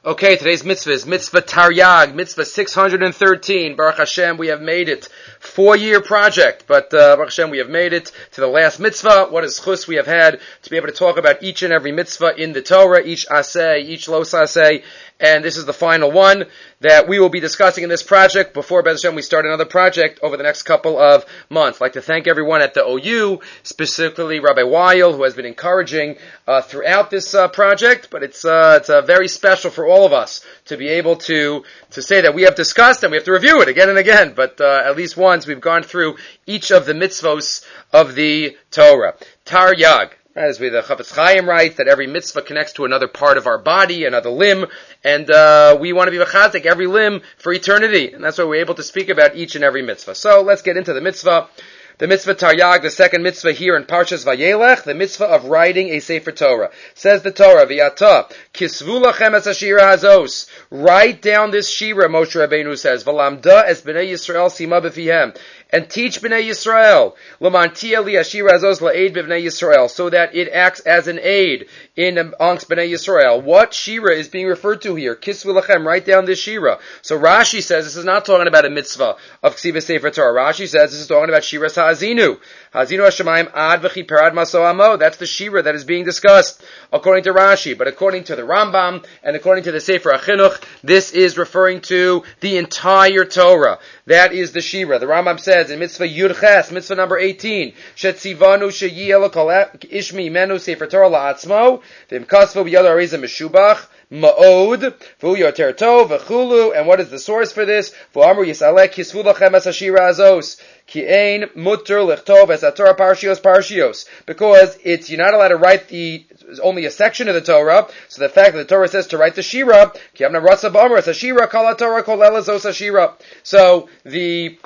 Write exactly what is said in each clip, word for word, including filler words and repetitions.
Okay, today's mitzvah is mitzvah Taryag, mitzvah six hundred thirteen. Baruch Hashem, we have made it. Four-year project, but uh, Baruch Hashem, we have made it to the last mitzvah. What a chus we have had to be able to talk about each and every mitzvah in the Torah, each aseh, each los aseh, and this is the final one that we will be discussing in this project before B'ez Hashem we start another project over the next couple of months. I'd like to thank everyone at the O U, specifically Rabbi Weil, who has been encouraging uh, throughout this uh, project, but it's uh, it's uh, very special for all of us to be able to to say that we have discussed and we have to review it again and again, but uh, at least once we've gone through each of the mitzvos of the Torah. Taryag. As we, the Chafetz Chaim writes, that every mitzvah connects to another part of our body, another limb, and uh, we want to be mechazik every limb for eternity, and that's why we're able to speak about each and every mitzvah. So let's get into the mitzvah. The mitzvah Taryag, the second mitzvah here in Parshas Vayelech, the mitzvah of writing a Sefer Torah. Says the Torah, V'yata, kisvu lachem es hashira hazos. Write down this shira, Moshe Rabbeinu says, V'lamda es b'nei Yisrael sima b'fihem. And teach B'nai Yisrael, L'mantia li hashira hazos la'ed b'nei Yisrael, so that it acts as an aid in amongst B'nai Yisrael. What shira is being referred to here? Kisvu lachem, write down this shira. So Rashi says this is not talking about a mitzvah of Ksiva Sefer Torah. Rashi says this is talking about shira Hazinu. Hazinu Hashemayim ad v'chiperad maso amo. That's the shira that is being discussed according to Rashi. But according to the Rambam and according to the Sefer HaChinuch, this is referring to the entire Torah. That is the shira. The Rambam says in Mitzvah Yud Ches, Mitzvah number eighteen, Shetzivanu sheyiyeh kol ishmi menu Sefer Torah la'atzmo, v'imkasvu b'yad ha'rizah meshubach, Ma'od, V'hu yoter tov, V'chulu, and what is the source for this? V'amru yisalek kisvu lachem es hashira azos, ki ein mutter lichtov es haTorah parshios parshios, because it's, you're not allowed to write the, only a section of the Torah, so the fact that the Torah says to write the shira, ki amna ratsa b'amr es hashira kol haTorah kol elazos hashira. So, the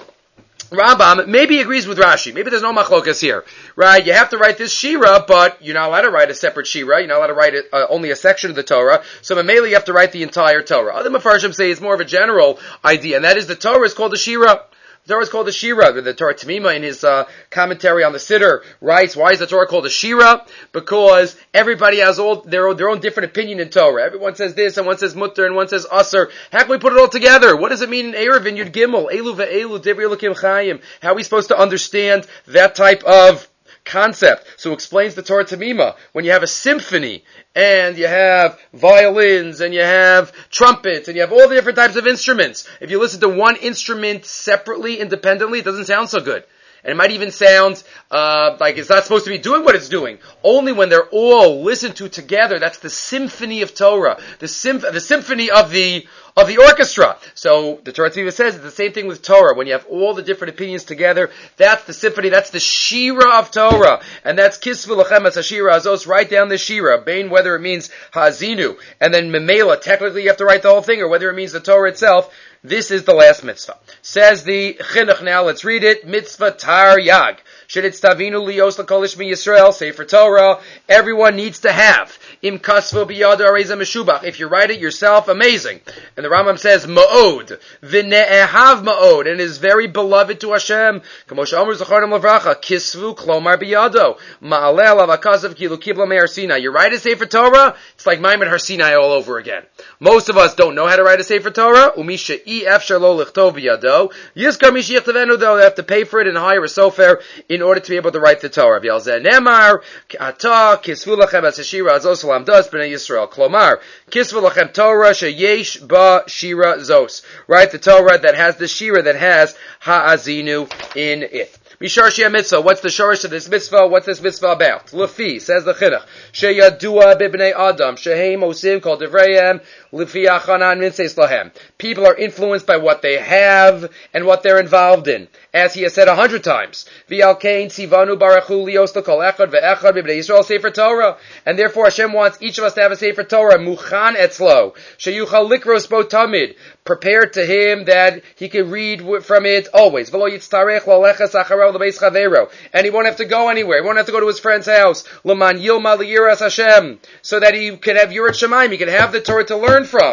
Rambam maybe agrees with Rashi. Maybe there's no machlokas here, right? You have to write this shira, but you're not allowed to write a separate shira. You're not allowed to write it, uh, only a section of the Torah. So Mamela, you have to write the entire Torah. Other Mefarshim say it's more of a general idea, and that is the Torah is called the shira. The Torah is called the Shira. The Torah Tamima in his uh, commentary on the Siddur writes, why is the Torah called the Shira? Because everybody has all their, their own different opinion in Torah. Everyone says this, and one says Mutter, and one says Asr. How can we put it all together? What does it mean in Erev, in Yud Gimel? Elu ve'elu, Divrei Elokim Chayim. How are we supposed to understand that type of concept? So it explains the Torah Tamima. When you have a symphony, and you have violins, and you have trumpets, and you have all the different types of instruments, if you listen to one instrument separately, independently, it doesn't sound so good. And it might even sound uh, like it's not supposed to be doing what it's doing. Only when they're all listened to together, that's the symphony of Torah, the, symph- the symphony of the of the orchestra. So the Torah Tzivah says it's the same thing with Torah. When you have all the different opinions together, that's the symphony, that's the shira of Torah. And that's kisvu lachem es hashira azos, write down the shira, bain, whether it means hazinu, and then memela, technically you have to write the whole thing, or whether it means the Torah itself. This is the last mitzvah. Says the chinuch now, let's read it, mitzvah Taryag. Sheditztavinu lios l'kol ishmi Yisrael, Sefer Torah, everyone needs to have. Im kasvo biyad areza meshubach. If you write it yourself, amazing. And the Rambam says, ma'od, v'ne'ehav ma'od, and it is very beloved to Hashem. Kamosh Omer Zacharnim Levracha, kisvu klomar biyado, ma'aleh alav akazav kilu kibla me'ar Sinai. You write a Sefer Torah, it's like Maimon Har Sinai all over again. Most of us don't know how to write a Sefer Torah. Umisha e efshar lo lichtov biyado. Yizkar mishi yichtavenu, though, they have to pay for it and hire a sofer in order to be able to write the Torah. V'yalzeh nemar, ata, kisvu lachem es hashira azos lamdas b'nei Yisrael. Klomar, kisvu lachem Torah sheyesh ba shira zos. Right, the Torah that has the shira, that has ha'azinu in it. Mishar Shia Mitzvah. What's the shorish of this mitzvah? What's this mitzvah about? Lefi, says the chinuch. Sheyadua bibnei Adam. Sheheim osim kol devreihem. Lefi achanan minseis lahem. People are influenced by what they have and what they're involved in. As he has said a hundred times. V'al kein tzivanu barachu lios l'kol echad ve'echad b'bnei Yisrael Sefer Torah. And therefore Hashem wants each of us to have a Sefer Torah. Muchan etzlo. Sheyuchal likros bo tamid. Prepared to him that he can read from it always. V'lo yitztarech l'alechas acharav l'beis chavero. And he won't have to go anywhere. He won't have to go to his friend's house. L'man yilma liyiras Hashem. So that he can have Yirat Shamayim. He can have the Torah to learn from.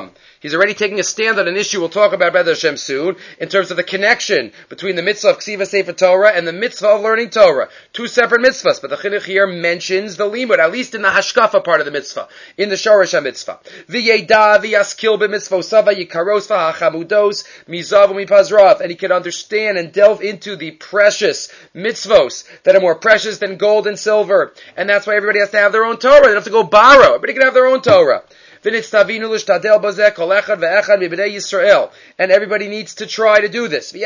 He's already taking a stand on an issue we'll talk about B'ez Hashem soon, in terms of the connection between the mitzvah of Ksiva Sefer Torah and the mitzvah of learning Torah. Two separate mitzvahs, but the chinuch here mentions the limud, at least in the hashkafa part of the mitzvah, in the shorish mitzvah. V'yeda v'yaskil b'mitzvah sava yikaros v'hachamudos mizav u'mipazrav, and he can understand and delve into the precious mitzvos that are more precious than gold and silver, and that's why everybody has to have their own Torah. They don't have to go borrow. Everybody can have their own Torah. And everybody needs to try to do this.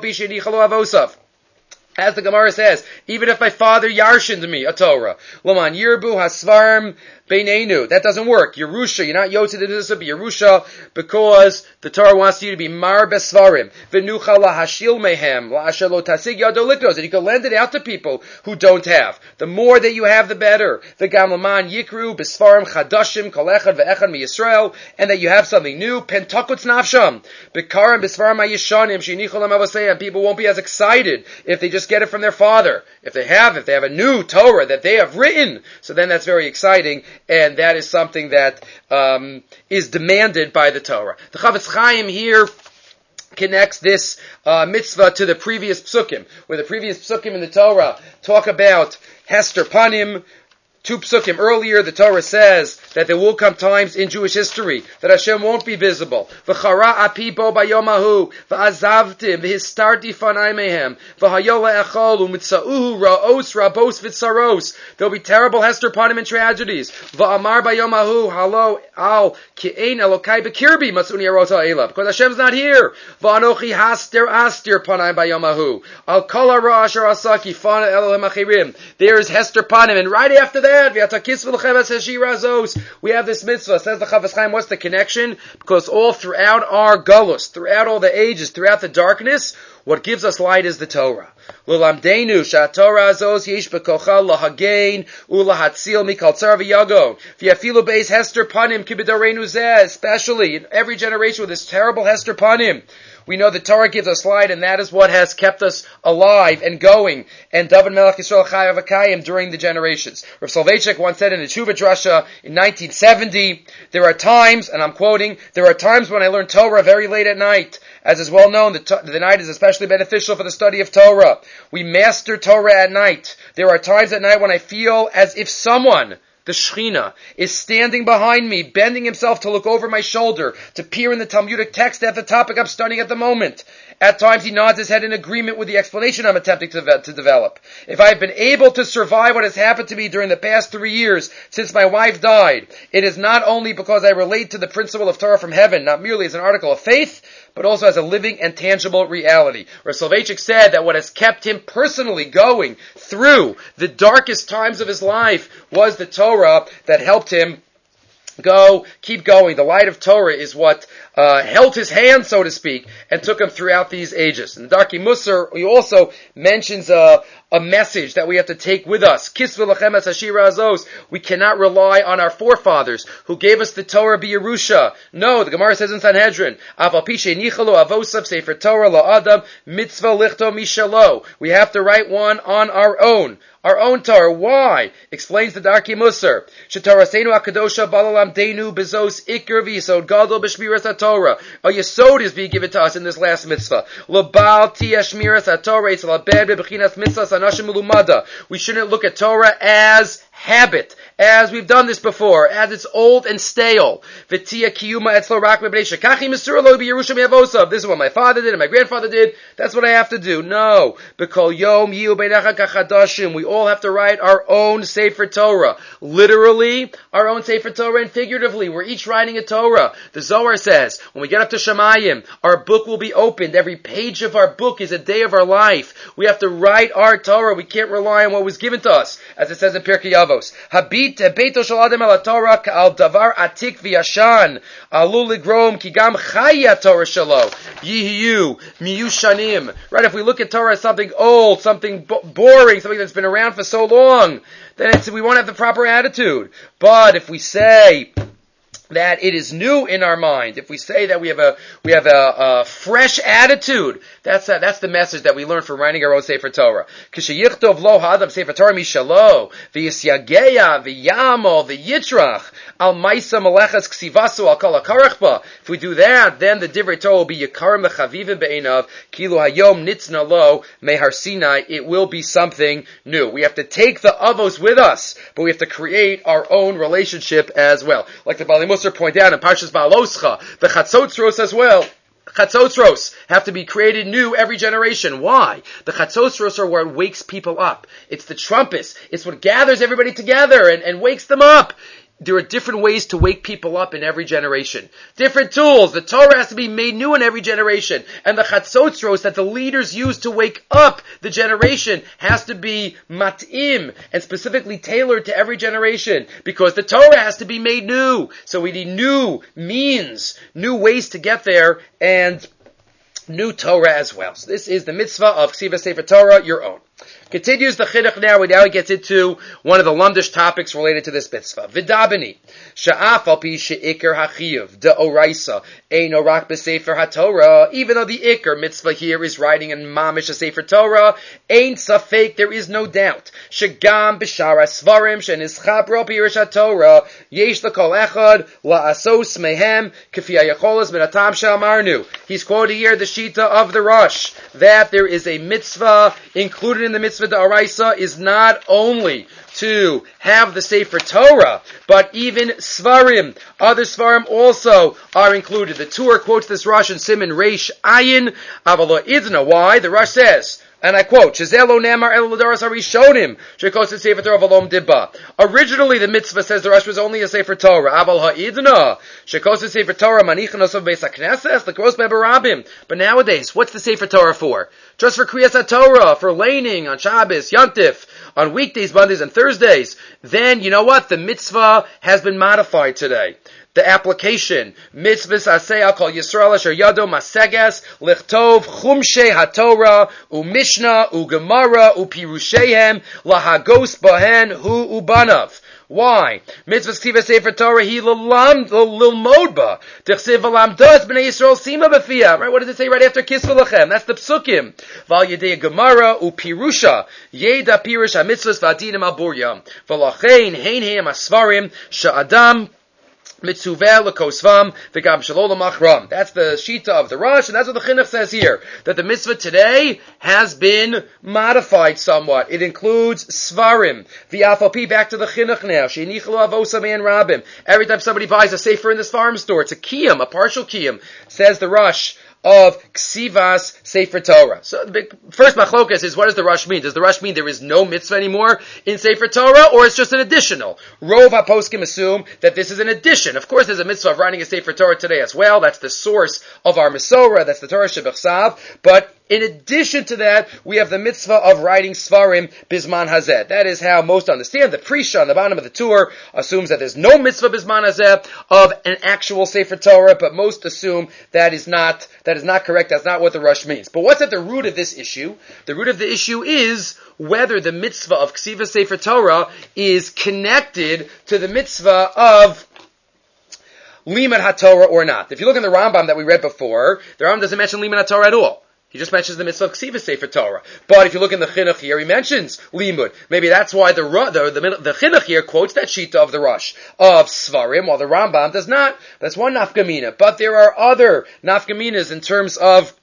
As the Gemara says, even if my father yarshined me a Torah, Laman Yirbu Hasvarm Beinenu, that doesn't work. Yerusha, you're not Yotze to do this, but Yerusha, because the Torah wants you to be Mar Besvarim. Venucha lahashil mehem, la'ashelo tasig yado liknos, and you can lend it out to people who don't have. The more that you have, the better. V'gam Laman Yikru Besvarim Chadashim Kolechad ve'echad mi Yisrael, and that you have something new. Pentakutz nafsham. Bekaram Besvarim ha'yishanim shinicholam avosei, people won't be as excited if they just get it from their father. If they have, if they have a new Torah that they have written, so then that's very exciting, and that is something that um, is demanded by the Torah. The Chavetz Chaim here connects this uh, mitzvah to the previous psukim, where the previous psukim in the Torah talk about Hester Panim. Two psukim earlier, the Torah says that there will come times in Jewish history that Hashem won't be visible. V'chara api bo bayomahu, v'azavtim, v'histarti fanai mehem, v'hayola echol, u'mitza'uhu ra'os rabos v'tzaros. There'll be terrible Hester Panim and tragedies. V'amar bayomahu, halo al ki'ein elokai b'kirbi, matzuni arot ha'ela. Because Hashem's not here. V'anochi haster aster panai bayomahu. Al kol hara asher asaki, fana Elohim achirim. There is Hester Panim, and right after that, we have this mitzvah. Says the Chavetz Chaim, what's the connection? Because all throughout our galus, throughout all the ages, throughout the darkness, what gives us light is the Torah. L'lamdeinu sha'torah azos yesh bekocha lahagain ulahatzil mikal tzar v'yagon v'yafilu beis hester panim kibidareinu zeh, especially in every generation with this terrible hester panim. We know the Torah gives us light, and that is what has kept us alive and going. And David Melech Yisrael Chayav Akayim during the generations. Rav Soloveitchik once said in a Tshuva Drasha in nineteen seventy, there are times, and I'm quoting, there are times when I learn Torah very late at night. As is well known, the, to- the night is especially beneficial for the study of Torah. We master Torah at night. There are times at night when I feel as if someone, the Shechina, is standing behind me, bending himself to look over my shoulder, to peer in the Talmudic text at the topic I'm studying at the moment. At times he nods his head in agreement with the explanation I'm attempting to, to develop. If I have been able to survive what has happened to me during the past three years since my wife died, it is not only because I relate to the principle of Torah from heaven, not merely as an article of faith, but also as a living and tangible reality. Rav Soloveitchik said that what has kept him personally going through the darkest times of his life was the Torah that helped him go, keep going. The light of Torah is what uh, held his hand, so to speak, and took him throughout these ages. And the Darkei Musar, he also mentions a, a message that we have to take with us. Kisvu lachem es hashira azos. We cannot rely on our forefathers who gave us the Torah b'Yerusha. No, the Gemara says in Sanhedrin, Aval pi sheinichalo avosav sefer Torah la'adam mitzvah lichto mishalo. We have to write one on our own. Our own Torah. Why? Explains the Darkei Musar. Shetorasenu HaKadosha balalam deinu bezos ikr v'yisod gadol b'shmiras HaTorah. A yisod is being given to us in this last mitzvah. L'bal tiyah shmiras HaTorah it's l'abed b'bechinas mitzvahs anashim ulumada. We shouldn't look at Torah as habit, as we've done this before, as it's old and stale. This is what my father did and my grandfather did. That's what I have to do. No. We all have to write our own Sefer Torah. Literally, our own Sefer Torah, and figuratively, we're each writing a Torah. The Zohar says, when we get up to Shemayim, our book will be opened. Every page of our book is a day of our life. We have to write our Torah. We can't rely on what was given to us. As it says in Pirkei Avos. Habit beito shel adam al Torah ka'al davar atik v'yashan alul ligrom ki gam chaya Torah shelo yihiyu miyushanim. Right, if we look at Torah as something old, something bo- boring, something that's been around for so long, then it's, we won't have the proper attitude. But if we say that it is new in our mind, if we say that we have a we have a, a fresh attitude, that's a, that's the message that we learn from writing our own Sefer Torah. Kishayichtov lo ha'adam Sefer Torah mishalo v'yisyageya v'yamo v'yitrach al ma'isa malechas ksivasu al kol ha'karachba. If we do that, then the divrei Torah will be yikarim v'chavivim be'einav kilu hayom nitzna lo mehar Sinai. It will be something new. We have to take the avos with us, but we have to create our own relationship as well. Like the Bali Musar point out in Parshas Ba'aloscha, the Chatzotzros as well. Chatzotzros have to be created new every generation. Why? The Chatzotzros are what wakes people up. It's the trumpets. It's what gathers everybody together and, and wakes them up. There are different ways to wake people up in every generation. Different tools. The Torah has to be made new in every generation. And the Chatzotzros that the leaders use to wake up the generation has to be mat'im and specifically tailored to every generation. Because the Torah has to be made new. So we need new means, new ways to get there, and new Torah as well. So this is the mitzvah of Ksiva Sefer Torah, your own. Continues the chinuch now, and now he gets into one of the lumdish topics related to this mitzvah. V'dabeni, sha'af al pi she'ikr hachiyuv, de'oraisa, eino rak b'sefer haTorah, even though the ikr mitzvah here is writing in mamish a sefer Torah, ain't safek, there is no doubt. Shegam b'shara svarim, she'nischabro pirish haTorah, yesh l'kol echad, la'asos mehem, k'fi ha'yacholas minatam she'amarnu. He's quoting here the shita of the Rosh, that there is a mitzvah included in the mitzvah d'oraisa is not only to have the Sefer Torah, but even Svarim, other Svarim also are included. The Torah quotes this Rosh in Siman Reish Ayin, Avalo Idna. Why? The Rosh says, and I quote, Shezelo Nemar El L'Doros Harishonim, Shekos Sefer Torah V'Lom Dibba. Originally, the mitzvah says the Rosh was only a Sefer Torah. Aval Ha'idna, Shekos Sefer Torah Manichan Osov Beis HaKnesses, L'Kros Bebarabim. But nowadays, what's the Sefer Torah for? Just for Kriyas HaTorah, for laning on Shabbos, Yontif, on weekdays, Mondays, and Thursdays. Then, you know what? The mitzvah has been modified today. The application, mitzvahs aseh al kol Yisrael asher yado maseges lichtov chumshei haTorah u'mishnah u'gemara u'pirushehem lahagos bahen hu ubanav. Why? Mitzvahs ksiva sefer Torah hi l'lam l'lmod ba tichsev v'lamdos b'nei Yisrael sima b'fiyah. Right? What does it say right after kisva lachem? That's the psukim. Val yedei gemara u'pirusha yeda pirush hamitzvahs v'adinim al buryam v'lachein hein heim asvarim sha'adam Mitzuveh l'kosvam v'gam shalol l'machram. That's the shita of the Rosh, and that's what the chinuch says here. That the mitzvah today has been modified somewhat. It includes svarim. V'afalpi, back to the chinuch now. Sheinichlu avosam and rabim. Every time somebody buys a sefer in the farm store, it's a kiyum, a partial kiyum, says the Rosh of Ksivas Sefer Torah. So the big, first machlokas is, what does the Rosh mean? Does the Rosh mean there is no mitzvah anymore in Sefer Torah, or it's just an additional? Rov HaPoskim assume that this is an addition. Of course, there's a mitzvah of writing a Sefer Torah today as well. That's the source of our Mesorah. That's the Torah Shebechsav. But in addition to that, we have the mitzvah of writing Svarim Bisman Hazeh. That is how most understand. The Prisha on the bottom of the Tur assumes that there's no mitzvah Bisman Hazeh of an actual Sefer Torah, but most assume that is not, that is not correct. That's not what the Rosh means. But what's at the root of this issue? The root of the issue is whether the mitzvah of Ksiva Sefer Torah is connected to the mitzvah of Limud HaTorah or not. If you look in the Rambam that we read before, the Rambam doesn't mention Limud HaTorah at all. He just mentions the mitzvah of Ksiva Sefer Torah. But if you look in the chinuch here, he mentions limud. Maybe that's why the the the, the chinuch here quotes that shita of the Rosh of Svarim, while the Rambam does not. That's one nafkamina. But there are other nafkaminas in terms of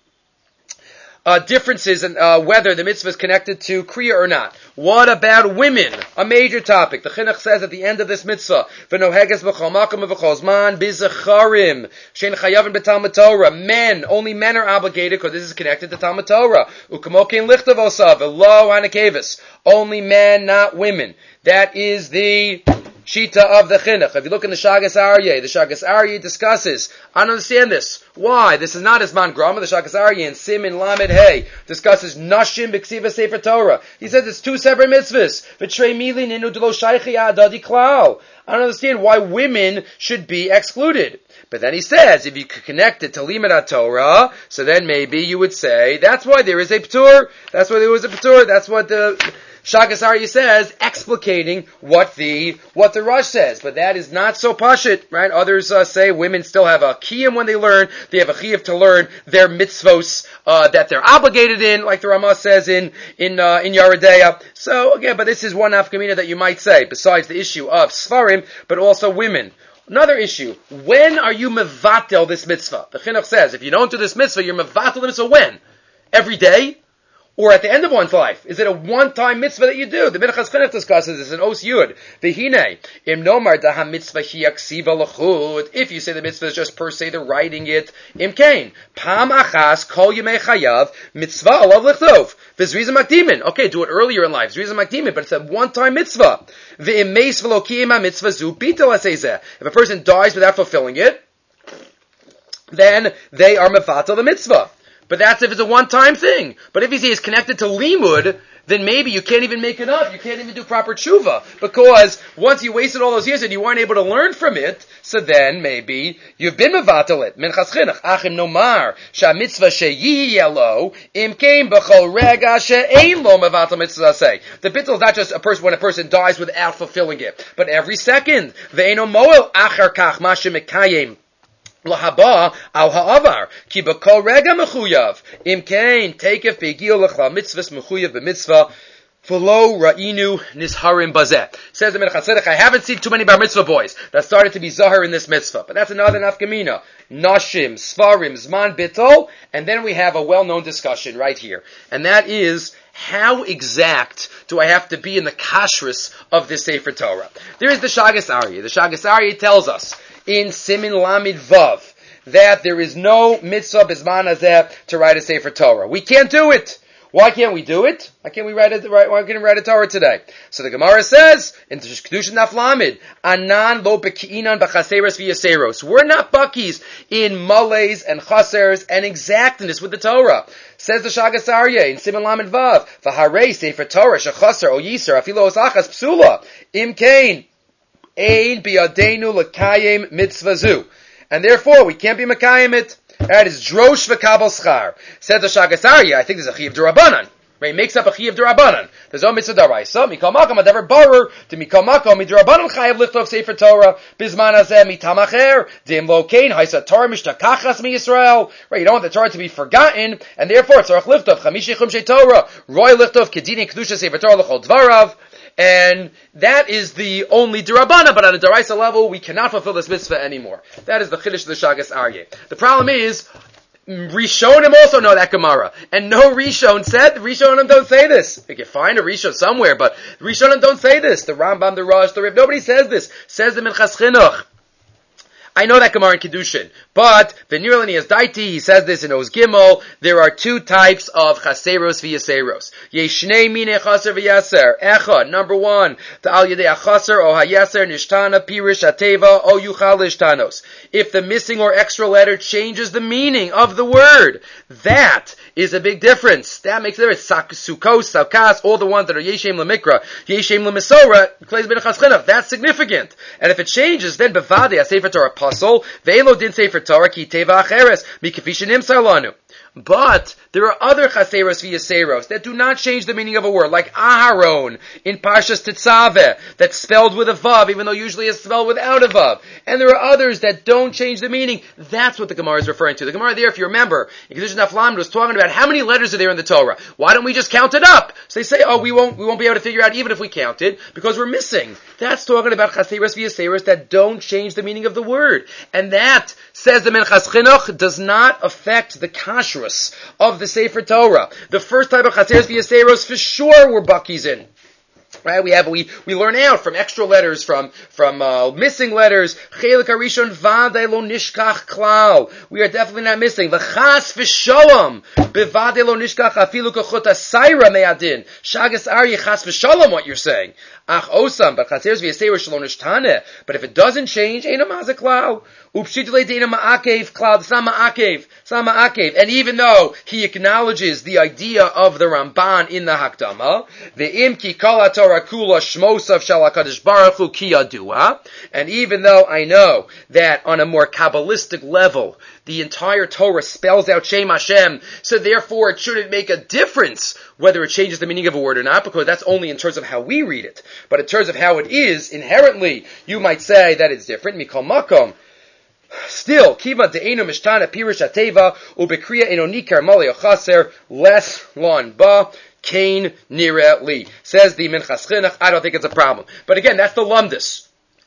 Uh, differences in uh, whether the mitzvah is connected to Kriya or not. What about women? A major topic. The chinuch says at the end of this mitzvah, "V'noheges b'chol makom v'chol zman b'zecharim shein chayavin b'talmud Torah." Men, only men are obligated because this is connected to Talmud Torah. U'kamokein lichtav osav v'lo hanakevis. Only men, not women. That is the shita of the chinuch. If you look in the Shagas Aryeh, the Shagas Aryeh discusses, I don't understand this. Why? This is not Zman Grama. The Shagas Aryeh in Simin Lamed Hey discusses Nashim B'Ksiva Sefer Torah. He says it's two separate mitzvahs. V'trei mili ninu d'lo shaychi adadi klal. I don't understand why women should be excluded. But then he says, if you could connect it to Limud HaTorah, so then maybe you would say, that's why there is a P'tur. That's why there was a P'tur. That's what the Shagas Aryeh says, explicating what the what the Rush says, but that is not so pashut, right? Others uh, say women still have a kiyum when they learn. They have a chiyuv to learn their mitzvos uh, that they're obligated in, like the Ramah says in in uh, in Yeridea. So again, but this is one nafkamina that you might say, besides the issue of svarim, but also women. Another issue: when are you mevatel this mitzvah? The chinuch says if you don't do this mitzvah, you're mevatel the mitzvah when? Every day? Or at the end of one's life? Is it a one-time mitzvah that you do? The Minchas Chinuch discusses this in Os Yud. V'hinei, im nomar daha mitzvah hi yaksiva l'chud. If you say the mitzvah is just per se, they're writing it. Im kain, pam achas kol yemei chayav, mitzvah alav l'chtov. V'zriza makdimin. Okay, do it earlier in life. Zriza makdimin, but it's a one-time mitzvah. V'im meis v'lo mitzvah zu bitel asezeh. If a person dies without fulfilling it, then they are mevatel the mitzvah. But that's if it's a one-time thing. But if you say it's connected to limud, then maybe you can't even make it up. You can't even do proper tshuva. Because once you wasted all those years and you weren't able to learn from it, so then maybe you've been mevatel it. Minchas Chinuch, achim nomar, sha'mitzvah she'yiyelo, im kein b'chol rega she'ein lo mevatel mitzvah say. The bittul is not just a person when a person dies without fulfilling it, but every second. Ve'eno moel achar kach ma she'mekayim. Lahaba al ha'avar ki b'kol rega mechuyav im kain takef begiel lechla mitzvahs mechuyav b'mitzvah v'lo ra'inu nizharim bazeh. Says the Minchas Chinuch, I haven't seen too many bar mitzvah boys that started to be zahar in this mitzvah, but that's another nafkamina. Nashim, svarim, zman bitol, and then we have a well-known discussion right here, and that is how exact do I have to be in the kashrus of this Sefer Torah? There is the Shagas Aryeh. The Shagas Aryeh tells us in Simin Lamid Vav that there is no mitzvah bisman hazeh to write a Sefer Torah. We can't do it. Why can't we do it? Why can't we write it? Why can't we write a Torah today? So the Gemara says in Kedushin Daf Lamed, Anan lo beki'inan b'chaseros v'yaseros. We're not buckies in malays and chasers and exactness with the Torah. Says the Shagas Aryeh in Siman Lamed Vav, V'harei Sefer Torah shechaser o yiser afilo osachas psula im kain ein biyadenu l'kayim mitzvah zu. And therefore, we can't be mekayim it. That is drosh v'kabel schar. Says the Shagas Aryeh, I think there's a chiyuv d'Rabbanan. Right, he makes up a chiyuv d'Rabbanan. There's no mitzvah d'Oraisa. Mikol makom adaver barer to mikol makom mid'Rabbanan chayav lichtov Sefer Torah bizman hazeh mitamacher dim lo kain haisa Torah mishtakachas mi Yisrael. Right, you don't want the Torah to be forgotten, and therefore tzarich lichtov chamishi chumshei Torah roy lichtov kedini kedusha Sefer Torah l'chol dvarav. And that is the only d'Rabbanan, but on a d'Oraisa level, we cannot fulfill this mitzvah anymore. That is the chiddush of the Shagas Aryeh. The problem is, Rishonim also know that Gemara, and no Rishon said, Rishonim don't say this. You can find a Rishon somewhere, but Rishonim don't say this. The Rambam, the Rosh, the Reb, nobody says this. Says the Minchas Chinuch. I know that Gemara in Kedushin, but V'nirlani as Daiti, he says this in Oz Gimel, there are two types of chaseros v'yaseros. Yeshnei mine chaser v'yaser. Echa, number one, ta'al yedei achaser o hayaser nishtana pirish ateva o yuchal ishtanos. If the missing or extra letter changes the meaning of the word, that is a big difference. That makes a difference. Sukos, Saukas, all the ones that are Yeshem Lemikra, Yeshem Lemisora, that's significant. And if it changes, then Bevade, a Sefer Torah Apostle, Ve'elo din Sefer Torah, Ki Teva Acheres, Mikafishanim Sarlanu. But there are other chaseros v'yaseros that do not change the meaning of a word, like Aharon in Parshas Tetzaveh, that's spelled with a vav, even though usually it's spelled without a vav. And there are others that don't change the meaning. That's what the Gemara is referring to. The Gemara there, if you remember, in Kedushin Daf Lamed was talking about how many letters are there in the Torah. Why don't we just count it up? So they say, oh, we won't, we won't be able to figure out even if we count it, because we're missing. That's talking about chaseros v'yaseros that don't change the meaning of the word. And that, says the Minchas Chinuch, does not affect the kashrus of the Sefer Torah. The first type of chaseros v'yaseros for sure we're buckies in. Right? We have, we, we learn out from extra letters, from, from, uh, missing letters. Chelik harishon v'adei lo nishkach klal. We are definitely not missing. V'chas v'sholom. B'vadei lo nishkach afilu kochot asayra me'adin. Shagas Aryeh chas v'sholom, what you're saying. Ach osam, but chaseros v'yaseros shelo nishtane. But if it doesn't change, ain't a mazik klal. Upshitulei deina ma'akev klal. It's not ma'akev. Sama Akev. And even though he acknowledges the idea of the Ramban in the Hakdama, the Im ki kol Torah kula shmosav shel HaKadosh Baruch Hu ki yadua, and even though I know that on a more Kabbalistic level, the entire Torah spells out Shem Hashem, so therefore it shouldn't make a difference whether it changes the meaning of a word or not, because that's only in terms of how we read it. But in terms of how it is, inherently, you might say that it's different. Mikol makom. Still, kiva de'enu mishtana pirush ateva ubekriya eno nikar mali chaser less lon ba kain nira li. Says the Minchas Chinuch. I don't think it's a problem. But again, that's the lumdus.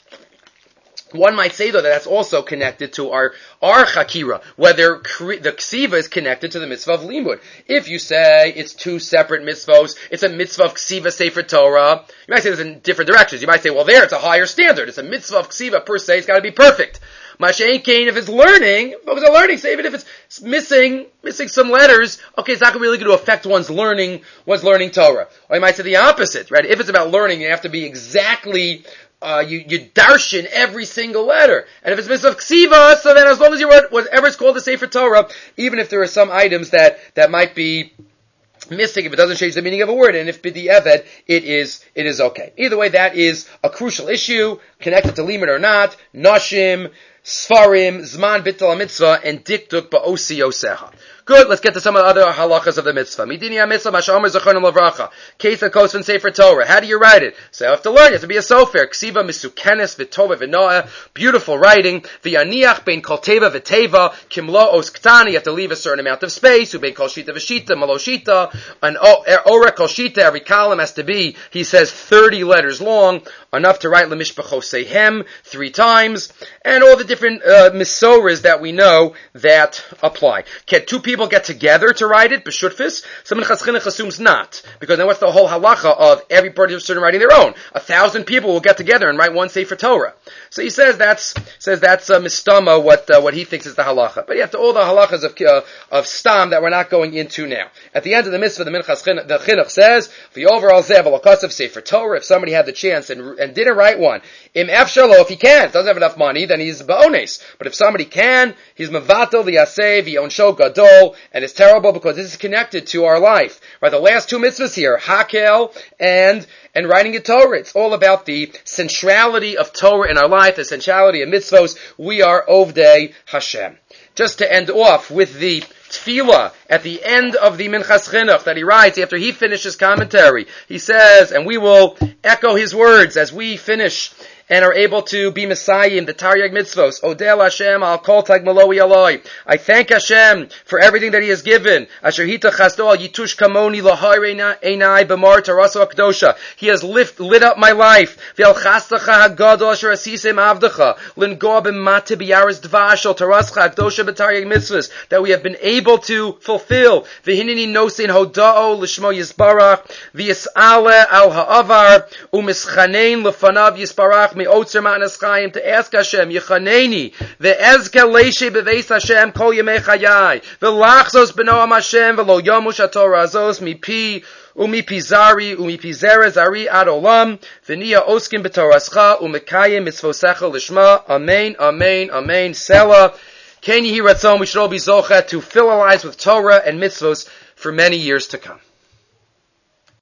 One might say, though, that that's also connected to our, our chakira, whether kri, the ksiva is connected to the mitzvah of limud. If you say it's two separate mitzvahs, it's a mitzvah of ksiva sefer Torah, you might say this in different directions. You might say, well, there, it's a higher standard. It's a mitzvah of ksiva per se, it's got to be perfect. Mashen Kain, if it's learning, focus on learning, say even if it's missing, missing some letters, okay, it's not really going to affect one's learning, one's learning Torah. Or you might say the opposite, right? If it's about learning, you have to be exactly Uh, you, you darshan every single letter. And if it's mitzvah of ksiva, so then as long as you wrote whatever it's called the Sefer Torah, even if there are some items that, that might be missing, if it doesn't change the meaning of a word, and if b'di eved, it is, it is okay. Either way, that is a crucial issue, connected to limud or not, nashim, sfarim, zman bittul mitzvah, and diktuk ba'osi yoseha. Good, let's get to some of the other halachas of the mitzvah. Midini ha-mitzvah, mashaomer zechon lavracha. Case of Kosvan Sefer Torah. How do you write it? So you have to learn, you have to be a sofer. Ksiva misukenes v'tova v'noah. Beautiful writing. V'yaniach bein kol teva v'teva. Kimlo os ktani. You have to leave a certain amount of space. Ubein kol shita v'shita, malo shita. An ora kol shita, every column has to be, he says, thirty letters long. Enough to write lemishpachosehem three times. And all the different uh, misoras that we know that apply. Can two people get together to write it, b'shutfis? Some Minchas Chinuch assumes not, because then what's the whole halacha of every person writing their own? A thousand people will get together and write one Sefer Torah. So he says that's says that's uh, mistama what uh, what he thinks is the halacha. But you have to all the halachas of uh, of stam that we're not going into now. At the end of the mitzvah, the Minchas Chinuch, the Chinuch says the overall zev alakas of Sefer Torah. If somebody had the chance and and didn't write one, im efshalo, if he can't, doesn't have enough money, then he's ba'ones. But if somebody can, he's mevatel the yasev, he onsho gadol, and it's terrible because this is connected to our life. Right, the last two mitzvahs here, hakel and and writing a Torah. It's all about the centrality of Torah in our life, the centrality of mitzvos. We are Ovdei Hashem. Just to end off with the tefillah at the end of the Minchas Chinuch that he writes after he finishes commentary. He says, and we will echo his words as we finish and are able to be Messiah in the Taryag Mitzvos. Odel Hashem al kol tag maloi aloi. I thank Hashem for everything that He has given. Asher hita chasto al yitush kamoni lahai einai b'mar taraso akdosha. He has lift, lit up my life. V'al chastacha hagadol asher asisem avdecha. Lingoa b'mate b'yaris dvash al tarascha akdosha b'taryag Mitzvos. That we have been able to fulfill. V'hinini nosein hoda'o l'shmo yisbarach. V'yis'ale al ha'avar. U'mischanein l'fanav yisbarach. Me otzer ma'anas chayim, to ask Hashem, Yechaneni, ve'ezke leishe beveis Hashem kol yemei chayai, ve'lachzos b'noam Hashem, ve'lo yomush haTorah azos mipi, umipi zari, umipi zere zari ad olam, v'niya oskim b'torascha, umekayim mitzvosecha lishma, amen, amen, amen, Selah. Ken Yehi Ratzon, we should all be zocha to fill our lives with Torah and mitzvos for many years to come.